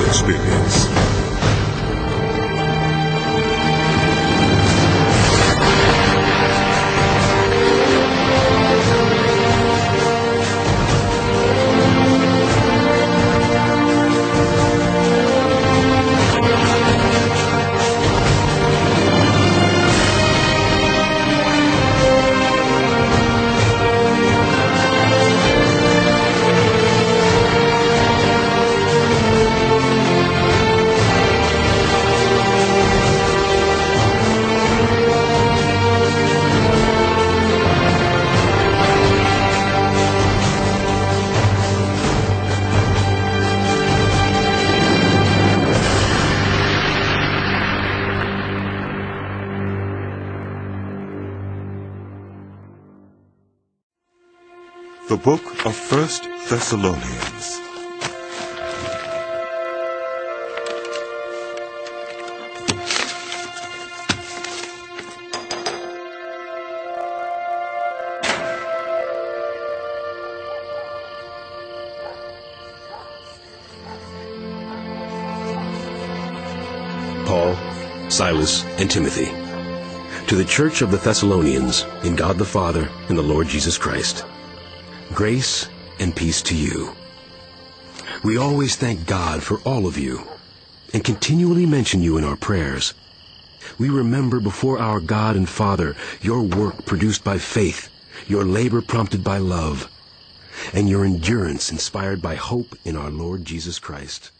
experience. The book of 1 Thessalonians. Paul, Silas, and Timothy, to the church of the Thessalonians, in God the Father and the Lord Jesus Christ. Grace and peace to you. We always thank God for all of you and continually mention you in our prayers. We remember before our God and Father your work produced by faith, your labor prompted by love, and your endurance inspired by hope in our Lord Jesus Christ.